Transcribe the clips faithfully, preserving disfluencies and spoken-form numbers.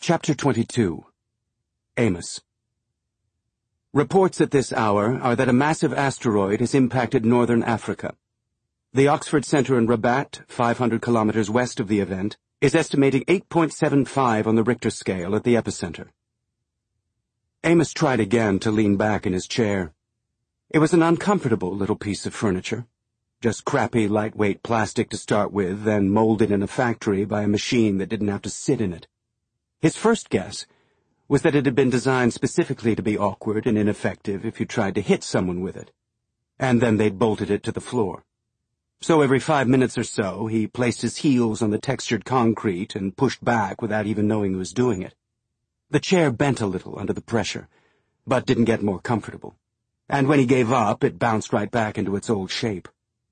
Chapter twenty-two. Amos. Reports at this hour are that a massive asteroid has impacted northern Africa. The Oxford Center in Rabat, five hundred kilometers west of the event, is estimating eight point seven five on the Richter scale at the epicenter. Amos tried again to lean back in his chair. It was an uncomfortable little piece of furniture. Just crappy, lightweight plastic to start with, then molded in a factory by a machine that didn't have to sit in it. His first guess was that it had been designed specifically to be awkward and ineffective if you tried to hit someone with it, and then they'd bolted it to the floor. So every five minutes or so, he placed his heels on the textured concrete and pushed back without even knowing he was doing it. The chair bent a little under the pressure, but didn't get more comfortable, and when he gave up, it bounced right back into its old shape.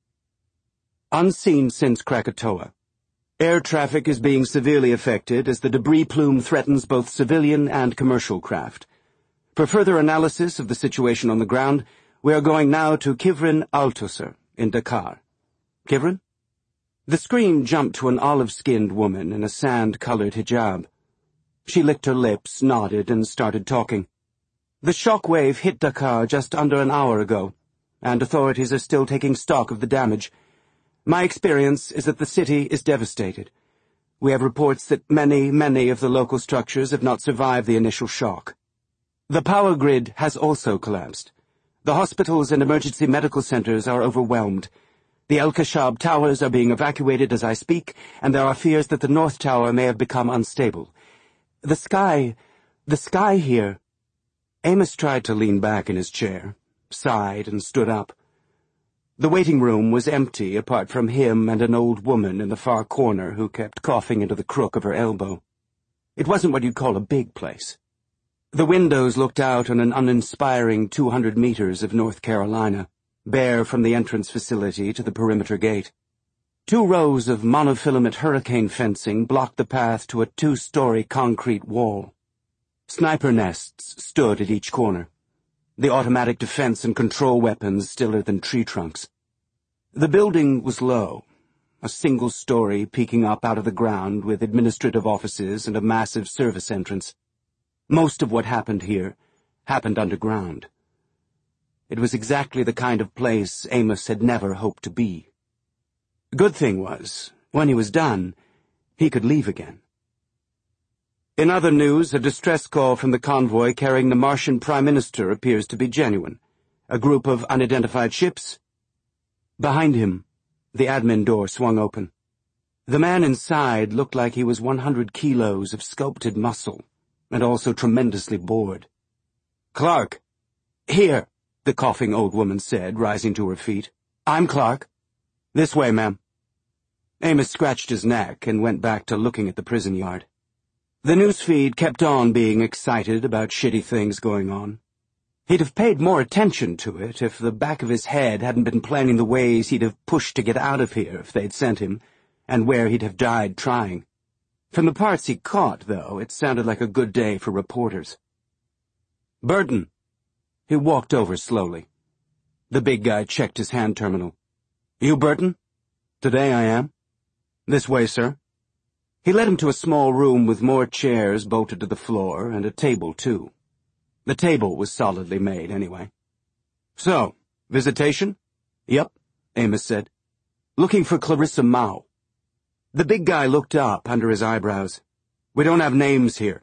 Unseen since Krakatoa, air traffic is being severely affected as the debris plume threatens both civilian and commercial craft. For further analysis of the situation on the ground, we are going now to Kivrin Althusser in Dakar. Kivrin? The screen jumped to an olive-skinned woman in a sand-colored hijab. She licked her lips, nodded, and started talking. The shock wave hit Dakar just under an hour ago, and authorities are still taking stock of the damage. My experience is that the city is devastated. We have reports that many, many of the local structures have not survived the initial shock. The power grid has also collapsed. The hospitals and emergency medical centers are overwhelmed. The El Khashab towers are being evacuated as I speak, and there are fears that the North Tower may have become unstable. The sky, the sky here... Amos tried to lean back in his chair, sighed, and stood up. The waiting room was empty apart from him and an old woman in the far corner who kept coughing into the crook of her elbow. It wasn't what you'd call a big place. The windows looked out on an uninspiring two hundred meters of North Carolina, bare from the entrance facility to the perimeter gate. Two rows of monofilament hurricane fencing blocked the path to a two-story concrete wall. Sniper nests stood at each corner, the automatic defense and control weapons stiller than tree trunks. The building was low, a single story peeking up out of the ground with administrative offices and a massive service entrance. Most of what happened here happened underground. It was exactly the kind of place Amos had never hoped to be. Good thing was, when he was done, he could leave again. In other news, a distress call from the convoy carrying the Martian Prime Minister appears to be genuine. A group of unidentified ships. Behind him, the admin door swung open. The man inside looked like he was one hundred kilos of sculpted muscle, and also tremendously bored. "Clark." "Here," the coughing old woman said, rising to her feet. "I'm Clark." "This way, ma'am." Amos scratched his neck and went back to looking at the prison yard. The newsfeed kept on being excited about shitty things going on. He'd have paid more attention to it if the back of his head hadn't been planning the ways he'd have pushed to get out of here if they'd sent him, and where he'd have died trying. From the parts he caught, though, it sounded like a good day for reporters. "Burton." He walked over slowly. The big guy checked his hand terminal. "You Burton?" "Today I am." "This way, sir." He led him to a small room with more chairs bolted to the floor, and a table, too. The table was solidly made, anyway. "So, visitation?" "Yep," Amos said. "Looking for Clarissa Mao." The big guy looked up under his eyebrows. "We don't have names here."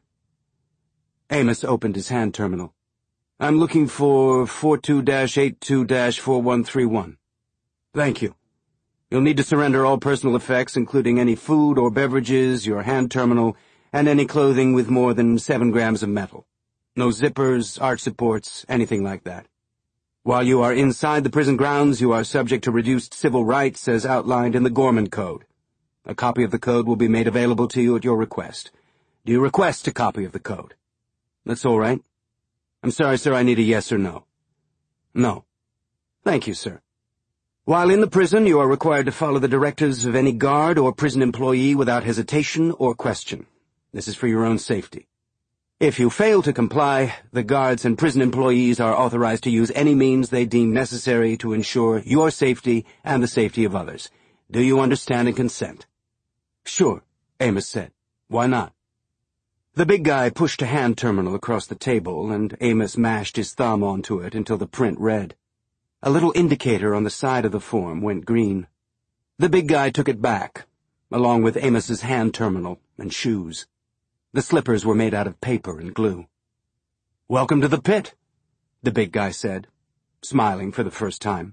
Amos opened his hand terminal. "I'm looking for forty-two dash eighty-two dash forty-one thirty-one. "Thank you. You'll need to surrender all personal effects, including any food or beverages, your hand terminal, and any clothing with more than seven grams of metal. No zippers, arch supports, anything like that. While you are inside the prison grounds, you are subject to reduced civil rights as outlined in the Gorman Code. A copy of the code will be made available to you at your request. Do you request a copy of the code?" "That's all right." "I'm sorry, sir, I need a yes or no." "No." "Thank you, sir. While in the prison, you are required to follow the directives of any guard or prison employee without hesitation or question. This is for your own safety. If you fail to comply, the guards and prison employees are authorized to use any means they deem necessary to ensure your safety and the safety of others. Do you understand and consent?" "Sure," Amos said. "Why not?" The big guy pushed a hand terminal across the table, and Amos mashed his thumb onto it until the print read. A little indicator on the side of the form went green. The big guy took it back, along with Amos's hand terminal and shoes. The slippers were made out of paper and glue. "Welcome to the pit," the big guy said, smiling for the first time.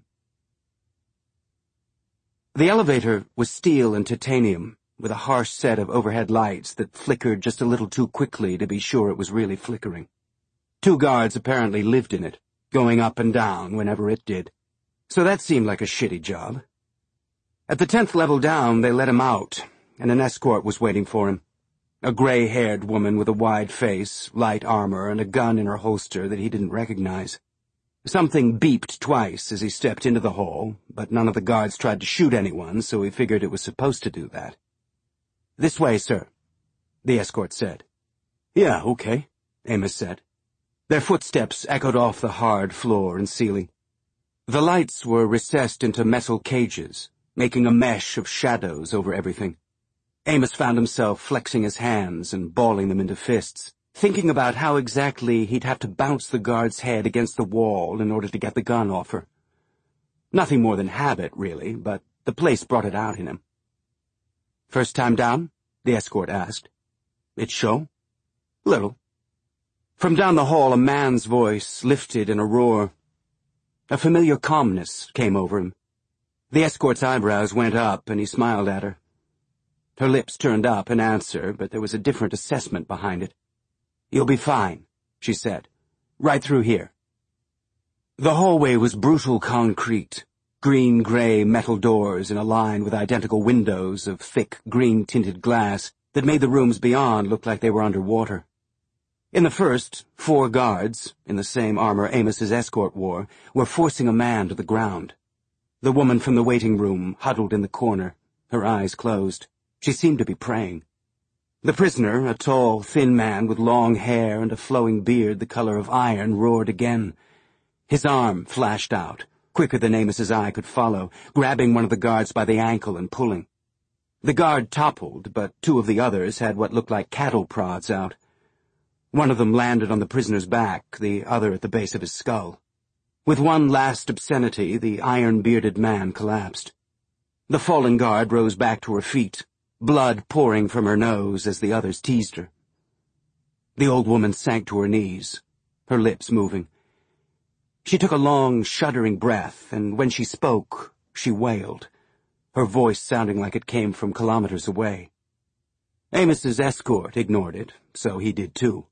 The elevator was steel and titanium, with a harsh set of overhead lights that flickered just a little too quickly to be sure it was really flickering. Two guards apparently lived in it, going up and down whenever it did. So that seemed like a shitty job. At the tenth level down, they let him out, and an escort was waiting for him. A gray-haired woman with a wide face, light armor, and a gun in her holster that he didn't recognize. Something beeped twice as he stepped into the hall, but none of the guards tried to shoot anyone, so he figured it was supposed to do that. "This way, sir," the escort said. "Yeah, okay," Amos said. Their footsteps echoed off the hard floor and ceiling. The lights were recessed into metal cages, making a mesh of shadows over everything. Amos found himself flexing his hands and balling them into fists, thinking about how exactly he'd have to bounce the guard's head against the wall in order to get the gun off her. Nothing more than habit, really, but the place brought it out in him. "First time down?" the escort asked. "It show?" "Little." From down the hall, a man's voice lifted in a roar. A familiar calmness came over him. The escort's eyebrows went up, and he smiled at her. Her lips turned up in answer, but there was a different assessment behind it. "You'll be fine," she said. "Right through here." The hallway was brutal concrete. Green-gray metal doors in a line with identical windows of thick, green-tinted glass that made the rooms beyond look like they were underwater. In the first, four guards, in the same armor Amos's escort wore, were forcing a man to the ground. The woman from the waiting room huddled in the corner, her eyes closed. She seemed to be praying. The prisoner, a tall, thin man with long hair and a flowing beard the color of iron, roared again. His arm flashed out, quicker than Amos's eye could follow, grabbing one of the guards by the ankle and pulling. The guard toppled, but two of the others had what looked like cattle prods out. One of them landed on the prisoner's back, the other at the base of his skull. With one last obscenity, the iron-bearded man collapsed. The fallen guard rose back to her feet, blood pouring from her nose as the others teased her. The old woman sank to her knees, her lips moving. She took a long, shuddering breath, and when she spoke, she wailed, her voice sounding like it came from kilometers away. Amos's escort ignored it, so he did too.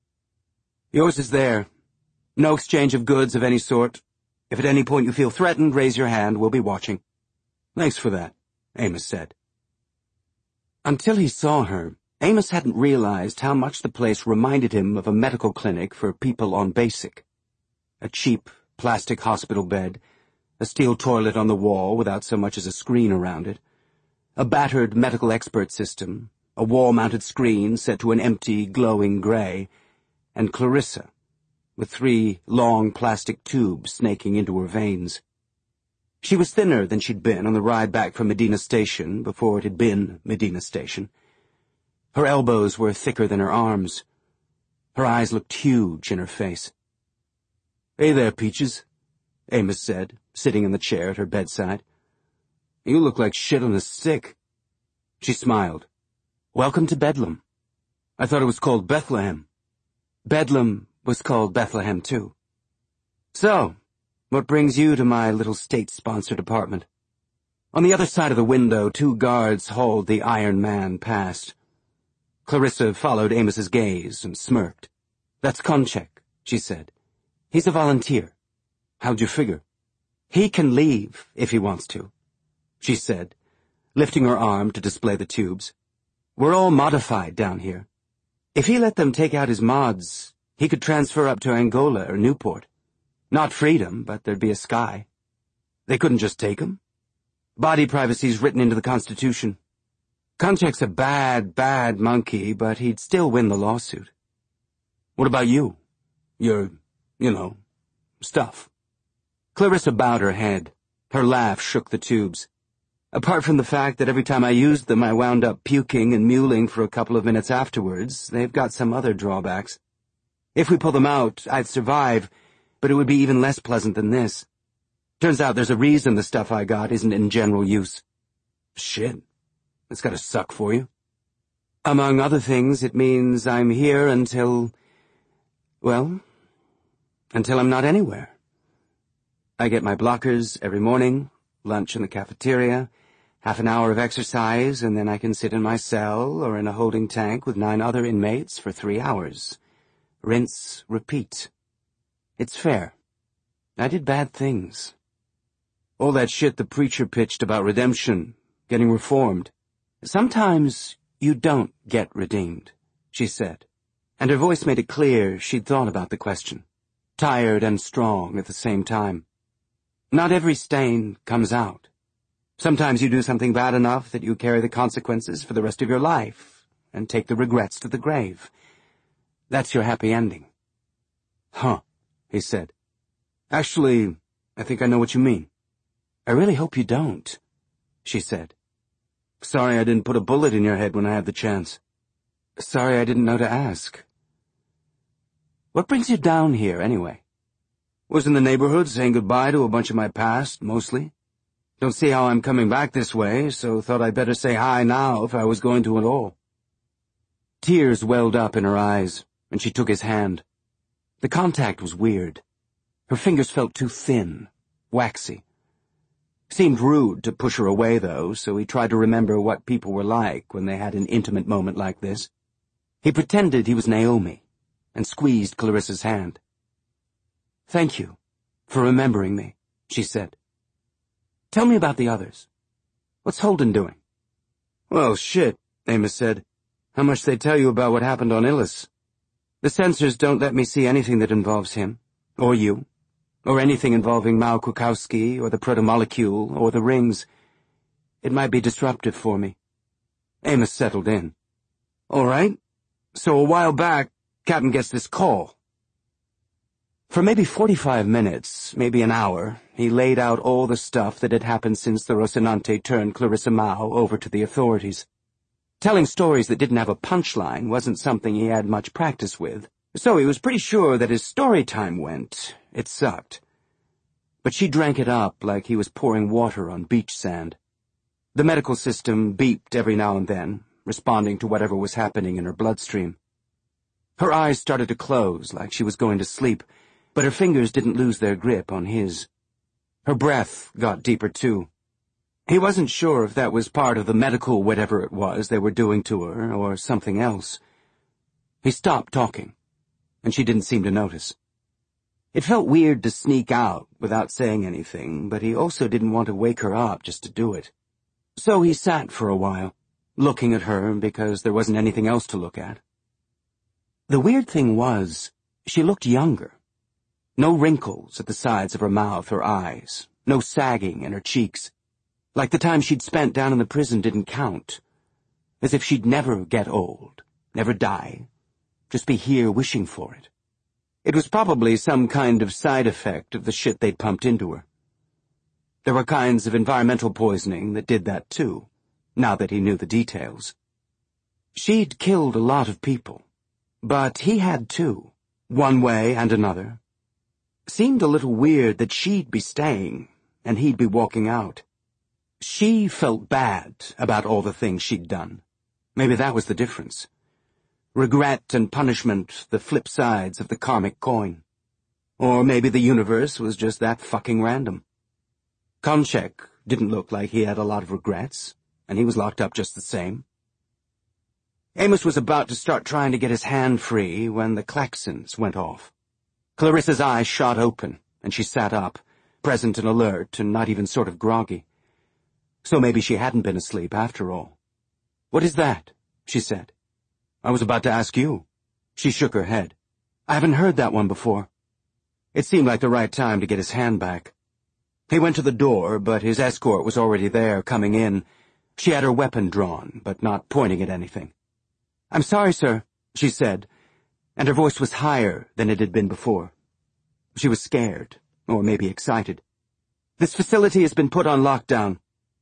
"Yours is there. No exchange of goods of any sort. If at any point you feel threatened, raise your hand. We'll be watching." "Thanks for that," Amos said. Until he saw her, Amos hadn't realized how much the place reminded him of a medical clinic for people on basic. A cheap, plastic hospital bed, a steel toilet on the wall without so much as a screen around it, a battered medical expert system, a wall-mounted screen set to an empty, glowing gray, and Clarissa, with three long plastic tubes snaking into her veins. She was thinner than she'd been on the ride back from Medina Station before it had been Medina Station. Her elbows were thicker than her arms. Her eyes looked huge in her face. "Hey there, Peaches," Amos said, sitting in the chair at her bedside. "You look like shit on a stick." She smiled. "Welcome to Bedlam. I thought it was called Bethlehem." Bedlam was called Bethlehem, too. "So, what brings you to my little state-sponsored apartment?" On the other side of the window, two guards hauled the Iron Man past. Clarissa followed Amos's gaze and smirked. "That's Konchek," she said. "He's a volunteer." "How'd you figure?" "He can leave if he wants to," she said, lifting her arm to display the tubes. "We're all modified down here. If he let them take out his mods, he could transfer up to Angola or Newport. Not freedom, but there'd be a sky. They couldn't just take him. Body privacy's written into the Constitution. Konchek's a bad, bad monkey, but he'd still win the lawsuit." "What about you? Your, you know, stuff?" Clarissa bowed her head. Her laugh shook the tubes. Apart from the fact that every time I used them I wound up puking and mewling for a couple of minutes afterwards, they've got some other drawbacks. If we pull them out, I'd survive, but it would be even less pleasant than this. Turns out there's a reason the stuff I got isn't in general use. Shit. It's gotta suck for you. Among other things, it means I'm here until, well, until I'm not anywhere. I get my blockers every morning, lunch in the cafeteria, half an hour of exercise, and then I can sit in my cell or in a holding tank with nine other inmates for three hours. Rinse, repeat. It's fair. I did bad things. All that shit the preacher pitched about redemption, getting reformed. Sometimes you don't get redeemed, she said, and her voice made it clear she'd thought about the question, tired and strong at the same time. Not every stain comes out. Sometimes you do something bad enough that you carry the consequences for the rest of your life and take the regrets to the grave. That's your happy ending. Huh, he said. Actually, I think I know what you mean. I really hope you don't, she said. Sorry I didn't put a bullet in your head when I had the chance. Sorry I didn't know to ask. What brings you down here, anyway? Was in the neighborhood saying goodbye to a bunch of my past, mostly. Don't see how I'm coming back this way, so thought I'd better say hi now if I was going to at all. Tears welled up in her eyes, and she took his hand. The contact was weird. Her fingers felt too thin, waxy. Seemed rude to push her away, though, so he tried to remember what people were like when they had an intimate moment like this. He pretended he was Naomi, and squeezed Clarissa's hand. Thank you for remembering me, she said. Tell me about the others. What's Holden doing? Well, shit, Amos said. How much they tell you about what happened on Illis? The censors don't let me see anything that involves him, or you, or anything involving Mao Krukowski, or the protomolecule, or the rings. It might be disruptive for me. Amos settled in. All right. So a while back, Captain gets this call. For maybe forty-five minutes, maybe an hour, he laid out all the stuff that had happened since the Rocinante turned Clarissa Mao over to the authorities. Telling stories that didn't have a punchline wasn't something he had much practice with, so he was pretty sure that as story time went, it sucked. But she drank it up like he was pouring water on beach sand. The medical system beeped every now and then, responding to whatever was happening in her bloodstream. Her eyes started to close like she was going to sleep, but her fingers didn't lose their grip on his. Her breath got deeper, too. He wasn't sure if that was part of the medical whatever it was they were doing to her, or something else. He stopped talking, and she didn't seem to notice. It felt weird to sneak out without saying anything, but he also didn't want to wake her up just to do it. So he sat for a while, looking at her because there wasn't anything else to look at. The weird thing was, she looked younger. No wrinkles at the sides of her mouth or eyes, no sagging in her cheeks. Like the time she'd spent down in the prison didn't count. As if she'd never get old, never die, just be here wishing for it. It was probably some kind of side effect of the shit they'd pumped into her. There were kinds of environmental poisoning that did that too, now that he knew the details. She'd killed a lot of people, but he had too, one way and another. Seemed a little weird that she'd be staying, and he'd be walking out. She felt bad about all the things she'd done. Maybe that was the difference. Regret and punishment, the flip sides of the karmic coin. Or maybe the universe was just that fucking random. Konchek didn't look like he had a lot of regrets, and he was locked up just the same. Amos was about to start trying to get his hand free when the klaxons went off. Clarissa's eyes shot open, and she sat up, present and alert and not even sort of groggy. So maybe she hadn't been asleep after all. "What is that?" she said. "I was about to ask you." She shook her head. "I haven't heard that one before." It seemed like the right time to get his hand back. He went to the door, but his escort was already there, coming in. She had her weapon drawn, but not pointing at anything. "I'm sorry, sir," she said, and her voice was higher than it had been before. She was scared, or maybe excited. "This facility has been put on lockdown.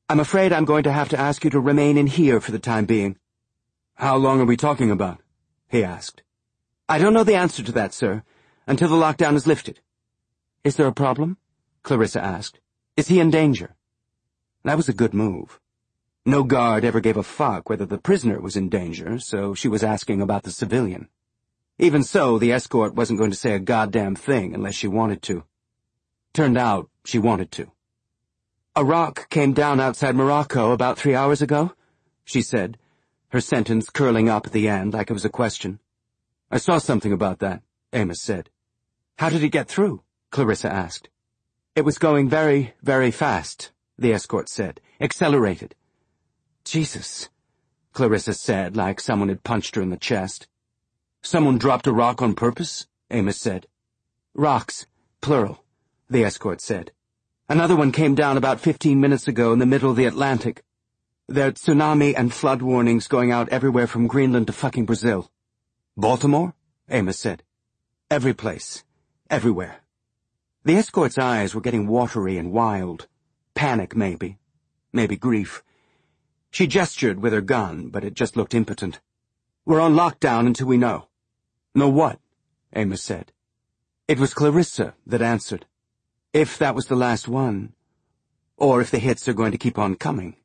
I'm afraid I'm going to have to ask you to remain in here for the time being." "How long are we talking about?" he asked. "I don't know the answer to that, sir, until the lockdown is lifted." "Is there a problem?" Clarissa asked. "Is he in danger?" That was a good move. No guard ever gave a fuck whether the prisoner was in danger, so she was asking about the civilian. Even so, the escort wasn't going to say a goddamn thing unless she wanted to. Turned out she wanted to. "A rock came down outside Morocco about three hours ago," she said, her sentence curling up at the end like it was a question. "I saw something about that," Amos said. "How did it get through?" Clarissa asked. "It was going very, very fast," the escort said. "Accelerated." "Jesus," Clarissa said, like someone had punched her in the chest. "Someone dropped a rock on purpose?" Amos said. "Rocks, plural," the escort said. "Another one came down about fifteen minutes ago in the middle of the Atlantic. There are tsunami and flood warnings going out everywhere from Greenland to fucking Brazil." "Baltimore?" Amos said. "Every place. Everywhere." The escort's eyes were getting watery and wild. Panic, maybe. Maybe grief. She gestured with her gun, but it just looked impotent. "We're on lockdown until we know." "Know what?" Amos said. It was Clarissa that answered. If that was the last one, or if the hits are going to keep on coming.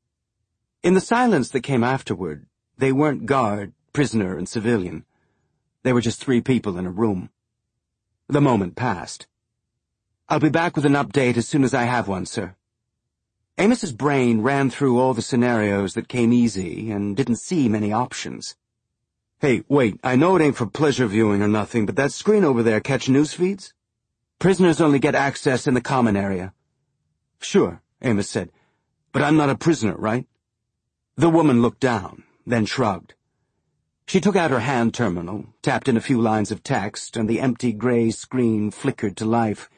In the silence that came afterward, they weren't guard, prisoner, and civilian. They were just three people in a room. The moment passed. "I'll be back with an update as soon as I have one, sir." Amos's brain ran through all the scenarios that came easy and didn't see many options. "Hey, wait, I know it ain't for pleasure viewing or nothing, but that screen over there catch news feeds? Prisoners only get access in the common area." "Sure," Amos said, "but I'm not a prisoner, right?" The woman looked down, then shrugged. She took out her hand terminal, tapped in a few lines of text, and the empty gray screen flickered to life.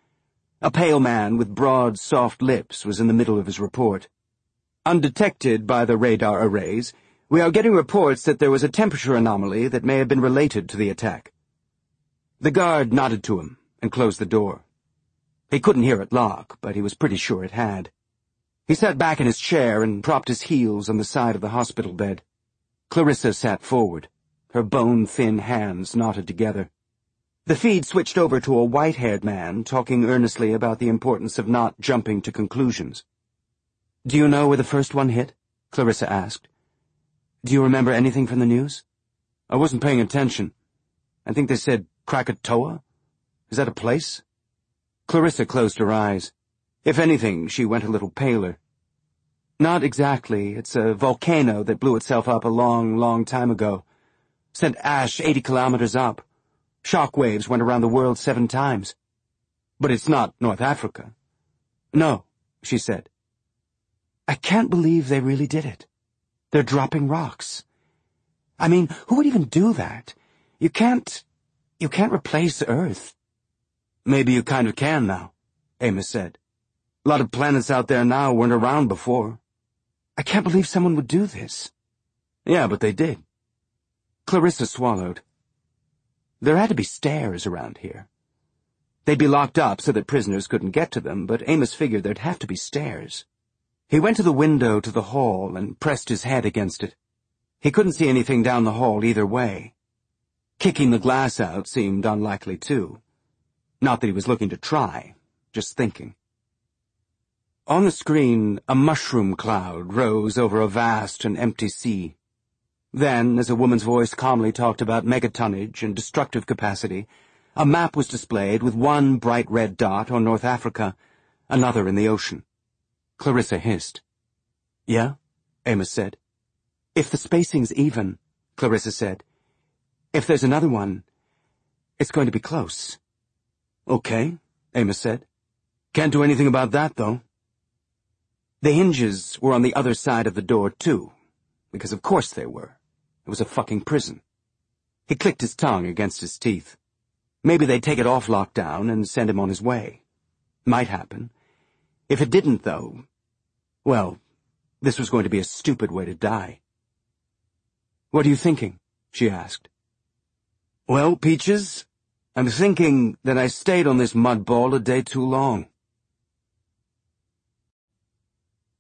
A pale man with broad, soft lips was in the middle of his report. "Undetected by the radar arrays, we are getting reports that there was a temperature anomaly that may have been related to the attack." The guard nodded to him and closed the door. He couldn't hear it lock, but he was pretty sure it had. He sat back in his chair and propped his heels on the side of the hospital bed. Clarissa sat forward, her bone-thin hands knotted together. The feed switched over to a white-haired man talking earnestly about the importance of not jumping to conclusions. "Do you know where the first one hit?" Clarissa asked. "Do you remember anything from the news?" "I wasn't paying attention. I think they said Krakatoa. Is that a place?" Clarissa closed her eyes. If anything, she went a little paler. "Not exactly. It's a volcano that blew itself up a long, long time ago. Sent ash eighty kilometers up. Shock waves went around the world seven times. But it's not North Africa." "No," she said. "I can't believe they really did it. They're dropping rocks. I mean, who would even do that? You can't... you can't replace Earth." "Maybe you kind of can now," Amos said. "A lot of planets out there now weren't around before." "I can't believe someone would do this." "Yeah, but they did." Clarissa swallowed. There had to be stairs around here. They'd be locked up so that prisoners couldn't get to them, but Amos figured there'd have to be stairs. He went to the window to the hall and pressed his head against it. He couldn't see anything down the hall either way. Kicking the glass out seemed unlikely, too. Not that he was looking to try, just thinking. On the screen, a mushroom cloud rose over a vast and empty sea. Then, as a woman's voice calmly talked about megatonnage and destructive capacity, a map was displayed with one bright red dot on North Africa, another in the ocean. Clarissa hissed. "Yeah?" Amos said. "If the spacing's even," Clarissa said. "If there's another one, it's going to be close." "Okay," Amos said. "Can't do anything about that, though." The hinges were on the other side of the door, too, because of course they were. It was a fucking prison. He clicked his tongue against his teeth. Maybe they'd take it off lockdown and send him on his way. Might happen. If it didn't, though, well, this was going to be a stupid way to die. "What are you thinking?" she asked. "Well, Peaches, I'm thinking that I stayed on this mud ball a day too long."